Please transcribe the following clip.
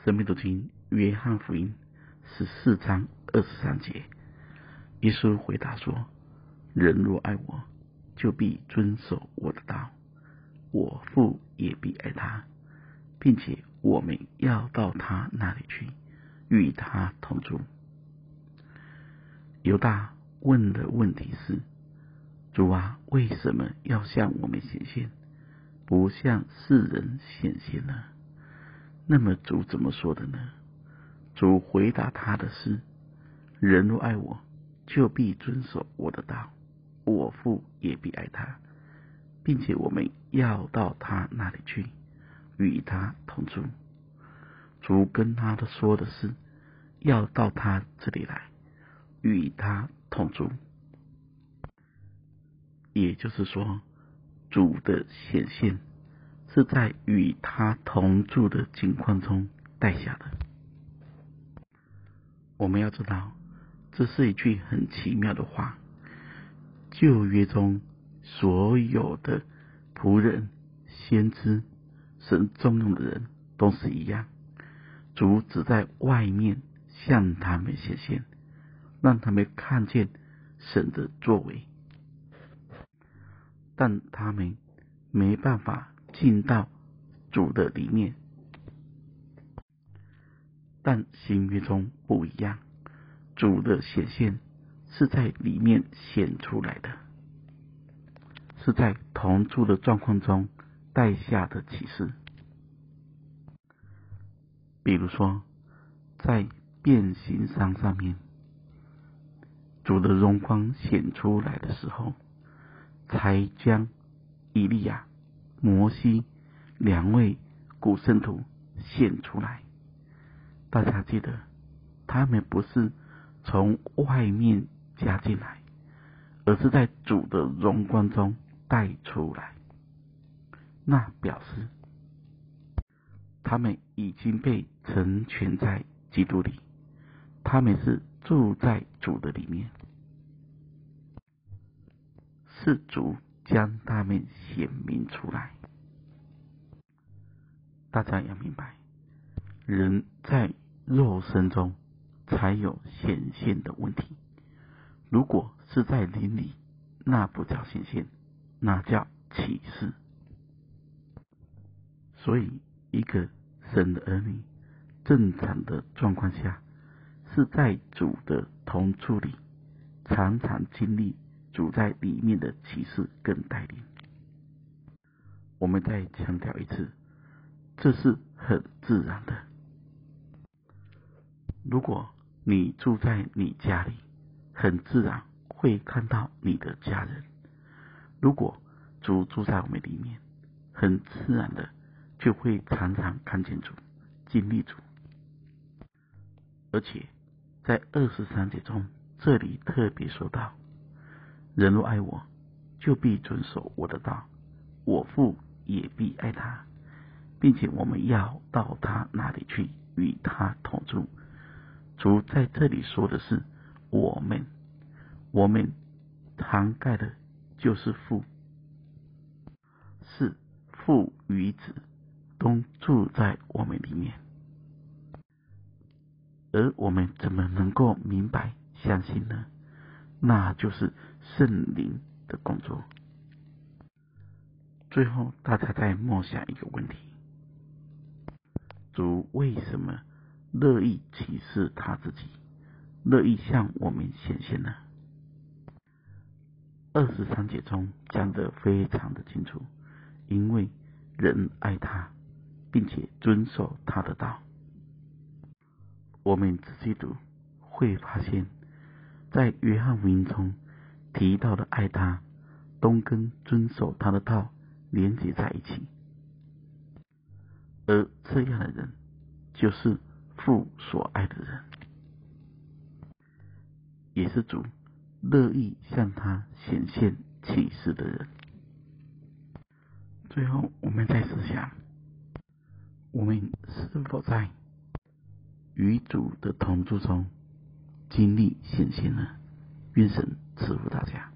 生命读经约翰福音14章23节，耶稣回答说：人若爱我，就必遵守我的道，我父也必爱他，并且我们要到他那里去，与他同住。犹大问的问题是：主啊，为什么要向我们显现，不向世人显现呢？那么主怎么说的呢？主回答他的是：人若爱我，就必遵守我的道，我父也必爱他，并且我们要到他那里去，与他同住。主跟他说的是要到他这里来，与他同住。也就是说，主的显现是在与他同住的境况中带下的。我们要知道，这是一句很奇妙的话。旧约中所有的仆人、先知、神重用的人都是一样，主只在外面向他们显现，让他们看见神的作为，但他们没办法进到主的里面。但新约中不一样，主的显现是在里面显出来的，是在同住的状况中带下的启示。比如说，在变形山上面，主的荣光显出来的时候，才将以利亚、摩西两位古圣徒显出来。大家记得，他们不是从外面加进来，而是在主的荣光中带出来。那表示他们已经被成全在基督里，他们是住在主的里面，是主将他们显明出来。大家要明白，人在肉身中才有显现的问题，如果是在灵里，那不叫显现，那叫启示。所以一个神的儿女正常的状况下，是在主的同处里，常常经历主在里面的启示跟带领。我们再强调一次，这是很自然的。如果你住在你家里，很自然会看到你的家人。如果主住在我们里面，很自然的就会常常看见主，经历主。而且在23节中，这里特别说到：人若爱我，就必遵守我的道，我父也必爱他，并且我们要到他那里去，与他同住。主在这里说的是我们涵盖的就是父，是父与子都住在我们里面。而我们怎么能够明白相信呢？那就是圣灵的工作。最后大家再默想一个问题：主为什么乐意启示他自己，乐意向我们显现呢？23节中讲得非常的清楚，因为人爱他，并且遵守他的道。我们仔细读会发现，在约翰福音中提到的爱他，都跟遵守他的道连结在一起。而这样的人，就是父所爱的人，也是主乐意向他显现启示的人。最后我们再思想，我们是否在与主的同住中经历显现呢？愿神赐福大家。